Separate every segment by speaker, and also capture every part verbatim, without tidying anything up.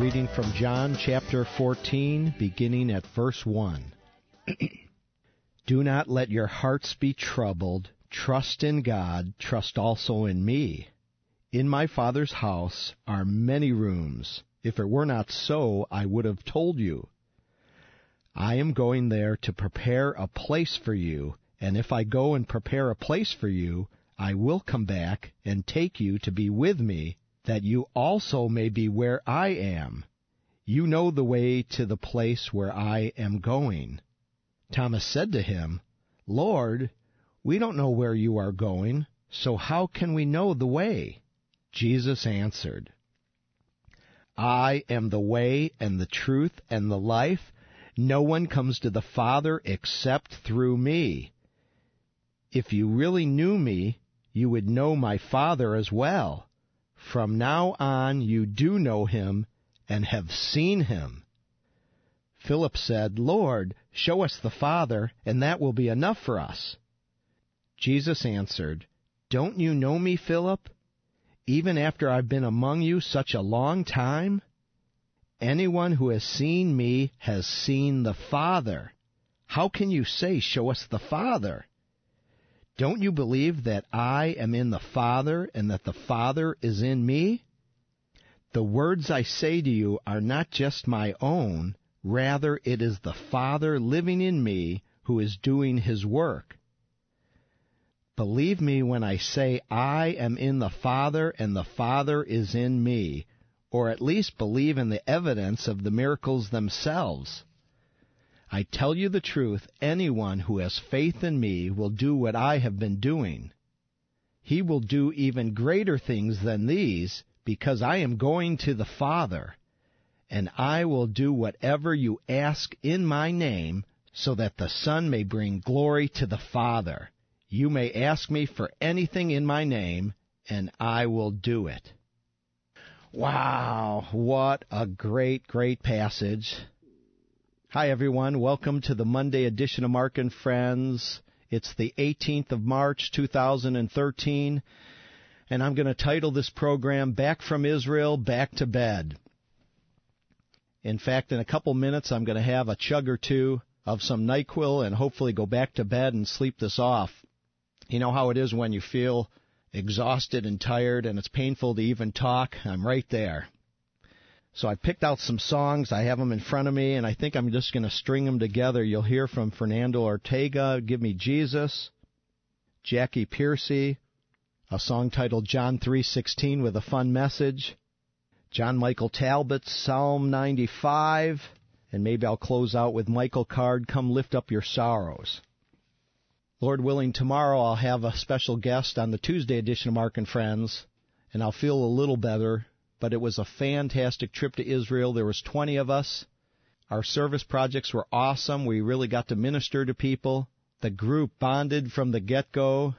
Speaker 1: reading from John chapter fourteen, beginning at verse one. Do not let your hearts be troubled. Trust in God. Trust also in me. In my Father's house are many rooms. If it were not so, I would have told you. I am going there to prepare a place for you, and if I go and prepare a place for you, I will come back and take you to be with me, that you also may be where I am. You know the way to the place where I am going. Thomas said to him, Lord, we don't know where you are going, so how can we know the way? Jesus answered, I am the way and the truth and the life. No one comes to the Father except through me. If you really knew me, you would know my Father as well. From now on you do know him and have seen him. Philip said, Lord, show us the Father, and that will be enough for us. Jesus answered, Don't you know me, Philip, even after I've been among you such a long time? Anyone who has seen me has seen the Father. How can you say, show us the Father? Don't you believe that I am in the Father and that the Father is in me? The words I say to you are not just my own. Rather, it is the Father living in me who is doing his work. Believe me when I say I am in the Father and the Father is in me, or at least believe in the evidence of the miracles themselves. I tell you the truth, anyone who has faith in me will do what I have been doing. He will do even greater things than these, because I am going to the Father. And I will do whatever you ask in my name, so that the Son may bring glory to the Father. You may ask me for anything in my name, and I will do it. Wow, what a great, great passage. Hi, everyone. Welcome to the Monday edition of Mark and Friends. It's the eighteenth of March, two thousand thirteen, and I'm going to title this program, Back from Israel, Back to Bed. In fact, in a couple minutes, I'm going to have a chug or two of some NyQuil and hopefully go back to bed and sleep this off. You know how it is when you feel exhausted and tired and it's painful to even talk? I'm right there. So I picked out some songs. I have them in front of me, and I think I'm just going to string them together. You'll hear from Fernando Ortega, Give Me Jesus, Jackie Piercy, a song titled John three sixteen with a fun message, John Michael Talbot's Psalm ninety-five, and maybe I'll close out with Michael Card, Come Lift Up Your Sorrows. Lord willing, tomorrow I'll have a special guest on the Tuesday edition of Mark and Friends, and I'll feel a little better, but it was a fantastic trip to Israel. There was twenty of us. Our service projects were awesome. We really got to minister to people. The group bonded from the get-go.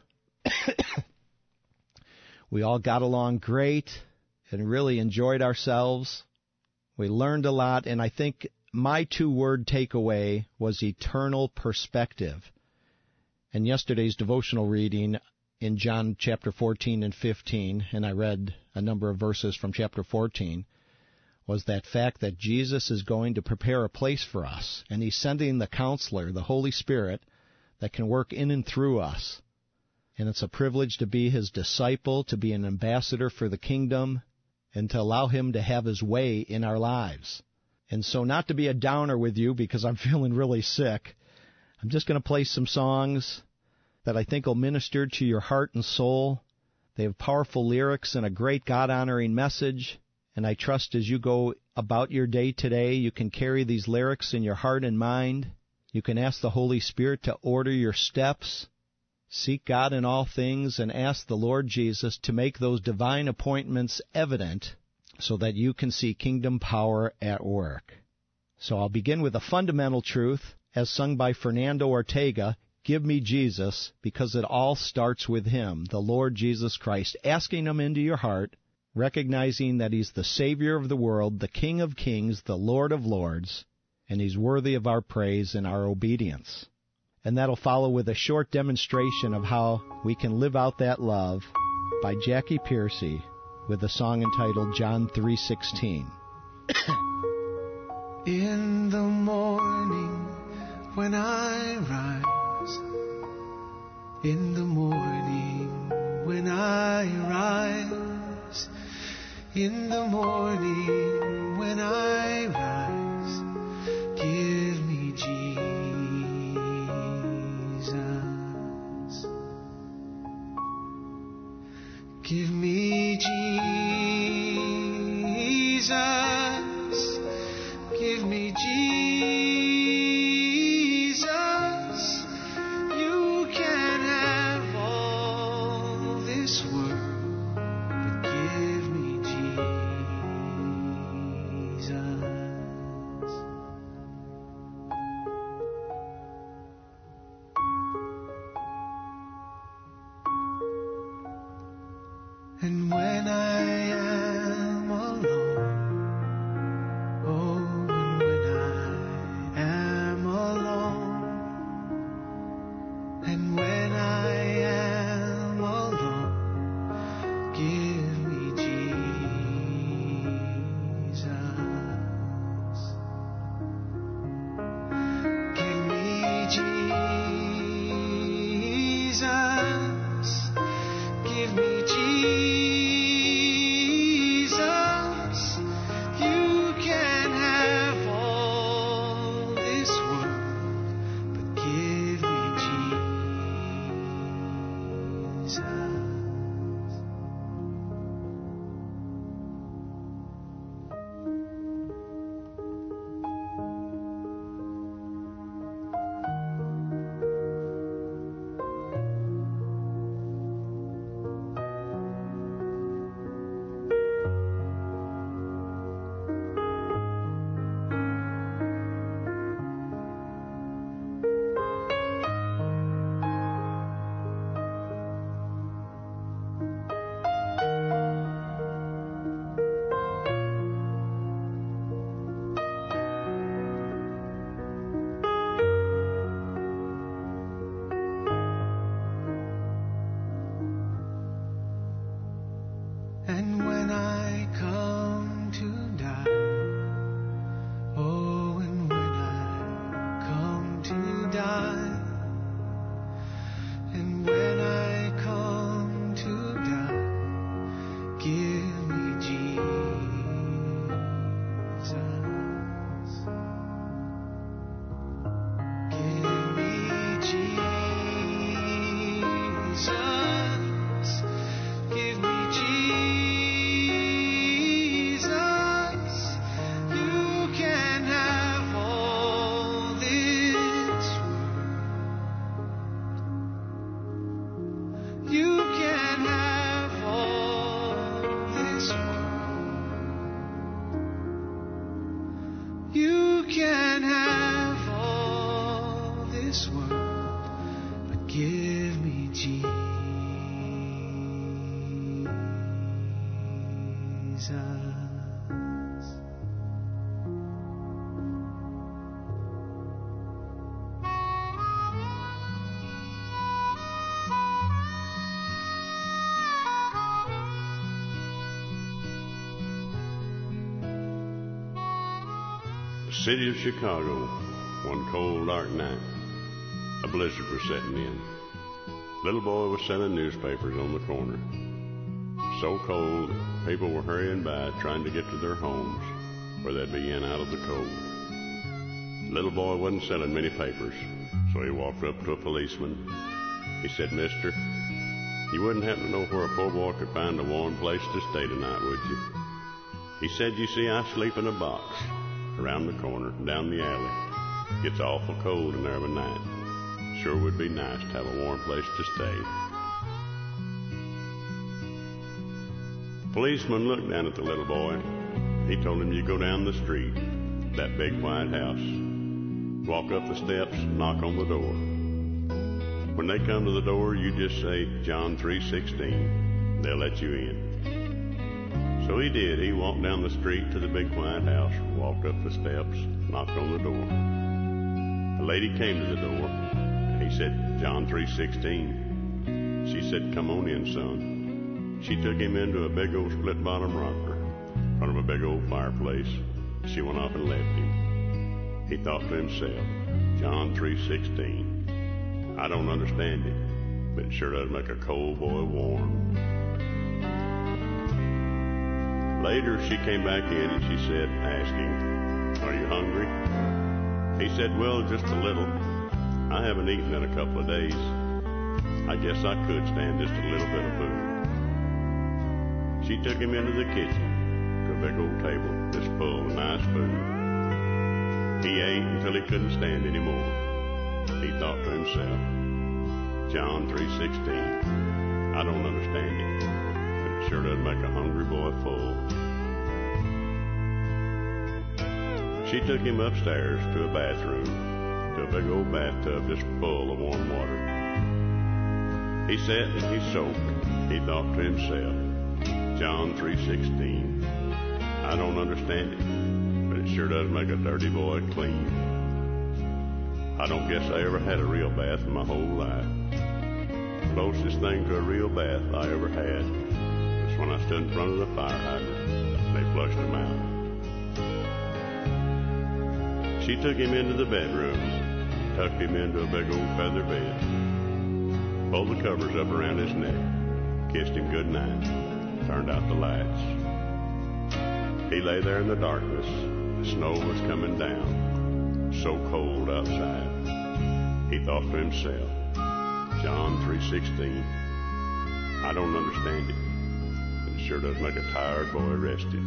Speaker 1: We all got along great and really enjoyed ourselves. We learned a lot, and I think my two-word takeaway was eternal perspective. And yesterday's devotional reading in John chapter fourteen and fifteen, and I read a number of verses from chapter fourteen, was that fact that Jesus is going to prepare a place for us, and he's sending the Counselor, the Holy Spirit, that can work in and through us. And it's a privilege to be his disciple, to be an ambassador for the kingdom, and to allow him to have his way in our lives. And so not to be a downer with you because I'm feeling really sick, I'm just going to play some songs that I think will minister to your heart and soul. They have powerful lyrics and a great God-honoring message, and I trust as you go about your day today, you can carry these lyrics in your heart and mind. You can ask the Holy Spirit to order your steps. Seek God in all things and ask the Lord Jesus to make those divine appointments evident so that you can see kingdom power at work. So I'll begin with a fundamental truth, as sung by Fernando Ortega, Give Me Jesus, because it all starts with him, the Lord Jesus Christ, asking him into your heart, recognizing that he's the Savior of the world, the King of kings, the Lord of lords, and he's worthy of our praise and our obedience. And that'll follow with a short demonstration of how we can live out that love by Jackie Piercy with a song entitled John three sixteen.
Speaker 2: In the morning when I rise, in the morning when I rise, in the morning when I rise, give me Jesus. Give me Jesus. Give me Jesus. You can have all this world, but give me Jesus. And when I am alone, oh, and when I am alone, and when I am alone, give me Jesus. Give me Jesus. Give me Jesus. You can have all this world, but give me Jesus. And when I come to die, oh, and when I come to die, and when I come to die, give me Jesus. Give me Jesus. Give me Jesus. You can have all this world. You can have all this world. You can have all this world, but give me Jesus.
Speaker 3: The city of Chicago, one cold dark night, a blizzard was setting in. Little boy was selling newspapers on the corner. So cold, people were hurrying by trying to get to their homes where they'd be in out of the cold. Little boy wasn't selling many papers, so he walked up to a policeman. He said, "Mister, you wouldn't happen to know where a poor boy could find a warm place to stay tonight, would you?" He said, "You see, I sleep in a box around the corner, down the alley. It's awful cold in there of a night. Sure would be nice to have a warm place to stay." The policeman looked down at the little boy. He told him, "You go down the street, that big white house. Walk up the steps, knock on the door. When they come to the door, you just say, John three sixteen. They'll let you in." So he did. He walked down the street to the big white house, walked up the steps, knocked on the door. The lady came to the door. He said, "John three sixteen. She said, "Come on in, son." She took him into a big old split-bottom rocker in front of a big old fireplace. She went off and left him. He thought to himself, John three sixteen, I don't understand it, but it sure does make a cold boy warm. Later, she came back in and she said, asking, are you hungry? He said, well, just a little. I haven't eaten in a couple of days. I guess I could stand just a little bit of food. She took him into the kitchen to a big old table just full of nice food. He ate until he couldn't stand anymore. He thought to himself, John three sixteen, I don't understand it, but it sure does make a hungry boy full. She took him upstairs to a bathroom, to a big old bathtub just full of warm water. He sat and he soaked. He thought to himself, John three sixteen, I don't understand it, but it sure does make a dirty boy clean. I don't guess I ever had a real bath in my whole life. The closest thing to a real bath I ever had was when I stood in front of the fire hydrant and they flushed him out. She took him into the bedroom, tucked him into a big old feather bed, pulled the covers up around his neck, kissed him good night, turned out the lights. He lay there in the darkness. The snow was coming down, so cold outside. He thought to himself, John three sixteen, I don't understand it, but it sure does make a tired boy rested.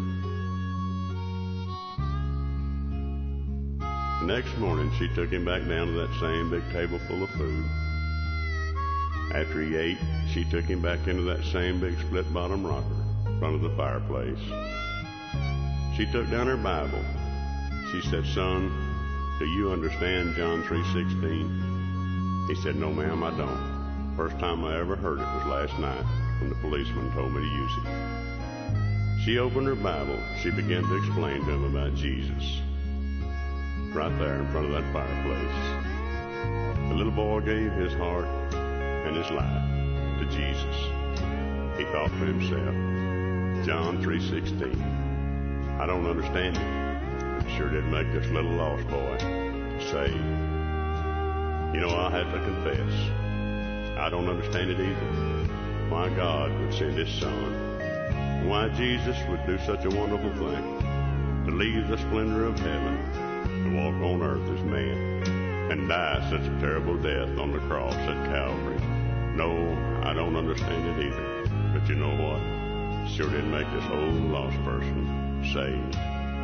Speaker 3: The next morning, she took him back down to that same big table full of food. After he ate, she took him back into that same big split-bottom rocker in front of the fireplace. She took down her Bible. She said, son, do you understand John three sixteen? He said, no, ma'am, I don't. First time I ever heard it was last night when the policeman told me to use it. She opened her Bible. She began to explain to him about Jesus. Right there in front of that fireplace. The little boy gave his heart and his life to Jesus. He thought to himself, John three sixteen, I don't understand it, but it sure did make this little lost boy saved. You know, I have to confess, I don't understand it either. Why God would send His Son. Why Jesus would do such a wonderful thing, to leave the splendor of heaven to walk on earth as man and die such a terrible death on the cross at Calvary. No, I don't understand it either. But you know what? It sure did make this whole lost person saved.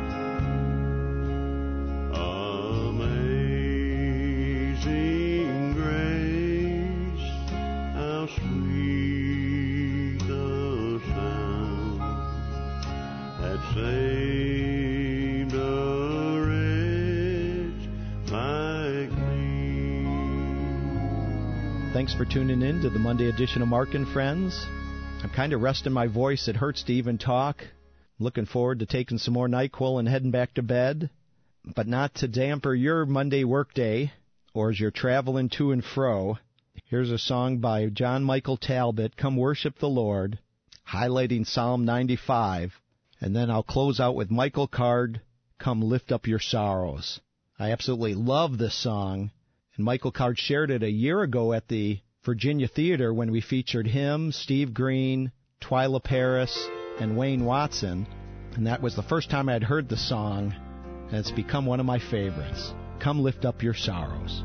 Speaker 3: Amazing grace, how sweet the sound that saved a wretch like me.
Speaker 1: Thanks for tuning in to the Monday edition of Mark and Friends. I'm kind of resting my voice. It hurts to even talk. Looking forward to taking some more NyQuil and heading back to bed. But not to damper your Monday workday or as you're traveling to and fro. Here's a song by John Michael Talbot, Come Worship the Lord, highlighting Psalm ninety-five. And then I'll close out with Michael Card, Come Lift Up Your Sorrows. I absolutely love this song. And Michael Card shared it a year ago at the Virginia Theater when we featured him, Steve Green, Twyla Paris, and Wayne Watson. And that was the first time I'd heard the song, and it's become one of my favorites. Come lift up your sorrows.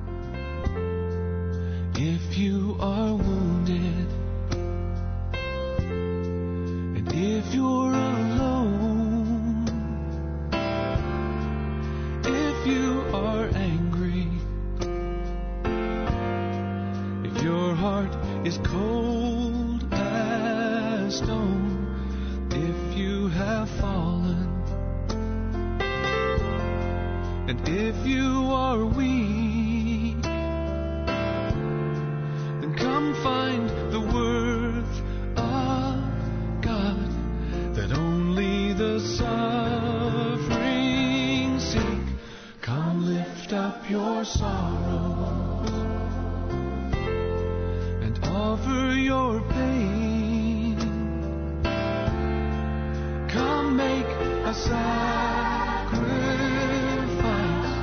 Speaker 2: If you are wounded, and if you're alone, if you are angry, if your heart is cold as stone, if you have fallen, and if you are weak, then come find the worth of God that only the suffering seek. Come lift up your sorrows and offer your pain. Come make a a sacrifice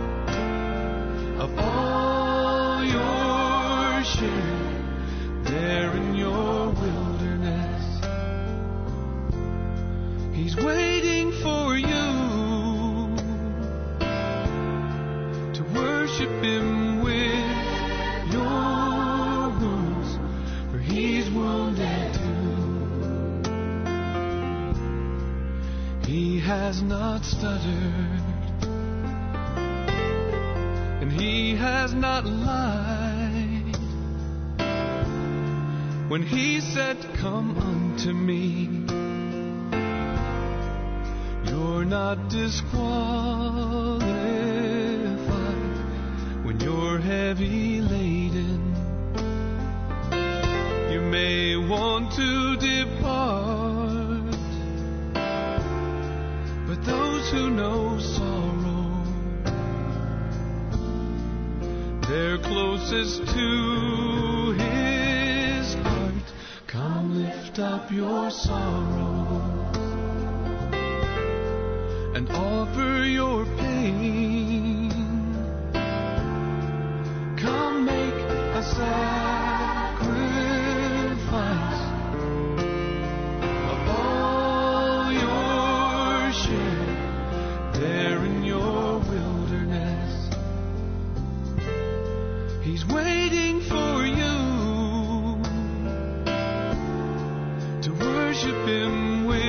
Speaker 2: of all your share there in your wilderness. He's waiting for you to worship Him with your wounds, for He's wounded too. He has not stuttered, and He has not lied when He said, "Come unto me." You're not disqualified when you're heavy laden. You may want to depart, but those who know sorrow, they're closest to His heart. Come lift up your sorrow and offer your pain. Come make a sacrifice of all your share there in your wilderness. He's waiting for you to worship Him with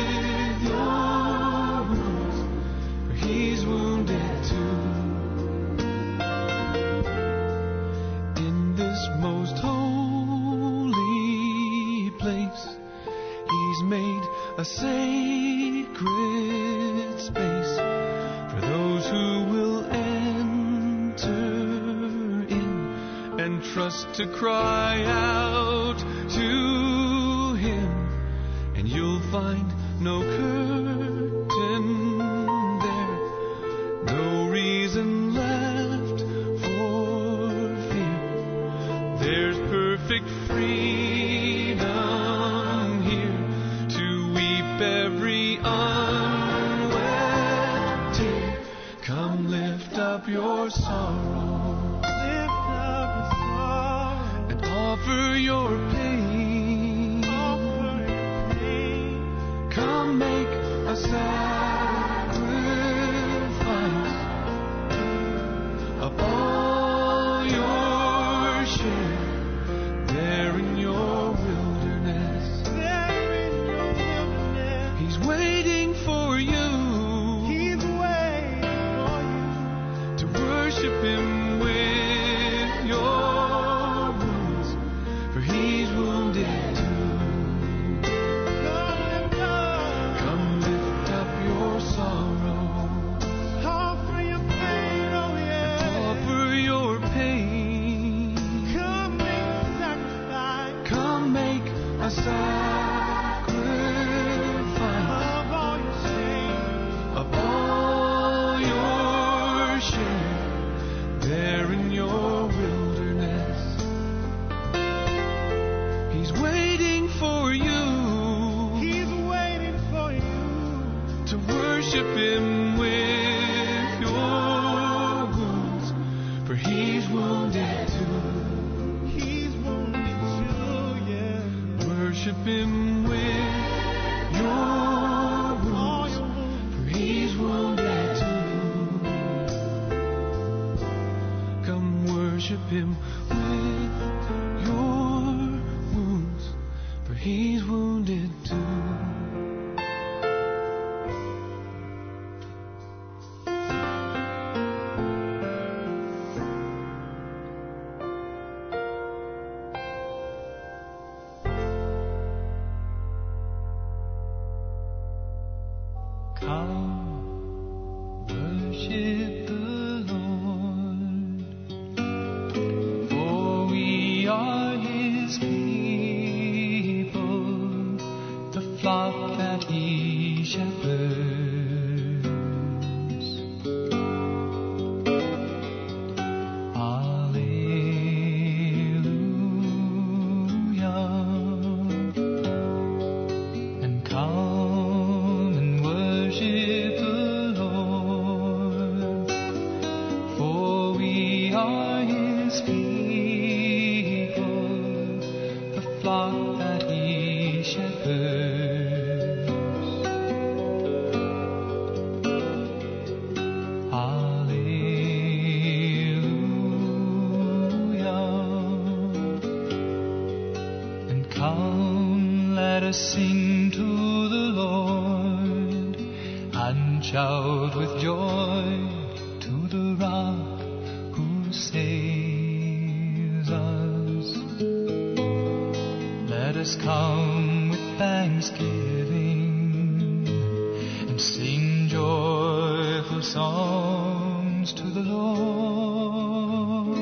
Speaker 2: a sacred space for those who will enter in and trust to cry out to Him, and you'll find no curtain there, no reason left for fear. There's perfect freedom here to weep every unwept tear. Come lift up your sorrow, lift up your sorrow, and offer your pain. Offer your pain. Come make a sacrifice of all your share there in your wilderness. There in your wilderness. He's waiting for you. He's waiting for you to worship Him with your wounds, for He's wounded too. Come lift up your sorrow, offer your pain, oh yeah, and offer your pain. Come make a sacrifice. Come make a sacrifice of all your shame, of all your share there in your wilderness. He's waiting for you. He's waiting for you to worship Him with your wounds, for He's wounded too. He's wounded too, yeah. Worship Him with your wounds, for He's wounded too. Come worship Him with your wounds, for He's wounded too. Come worship the Lord, for we are His people, the flock that He shepherds. Alleluia. And come and worship and shout with joy to the rock who saves us. Let us come with thanksgiving and sing joyful songs to the Lord.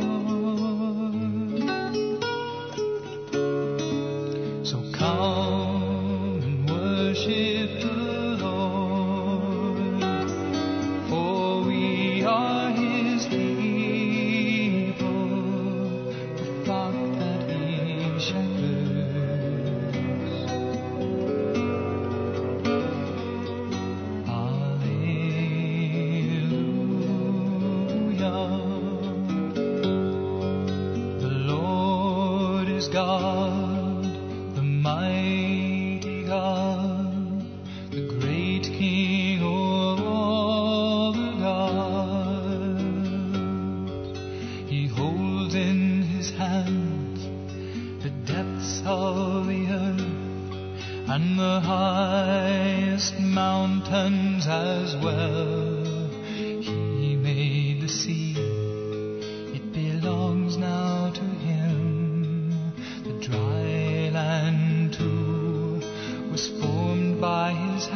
Speaker 2: So come and worship the Lord, for we are His people, the flock that He shepherds. Alleluia. The Lord is God, the mighty God, the great King over all the gods. He holds in His hands the depths of the earth and the highest mountains as well. He made the sea, it belongs now to Him. The dry land too was formed by His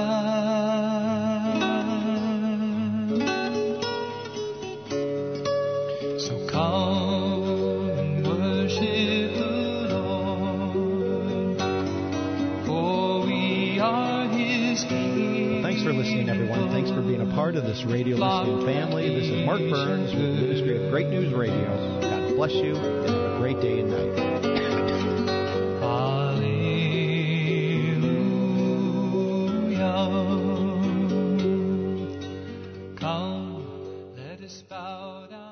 Speaker 2: hand. So come and worship the Lord, for we are His people.
Speaker 1: Thanks for listening, everyone. Thanks for being a part of this radio listening family. This is Mark Burns with the Ministry of Great News Radio. God bless you, and have a great day and night.
Speaker 2: Hallelujah. Come, let us bow down.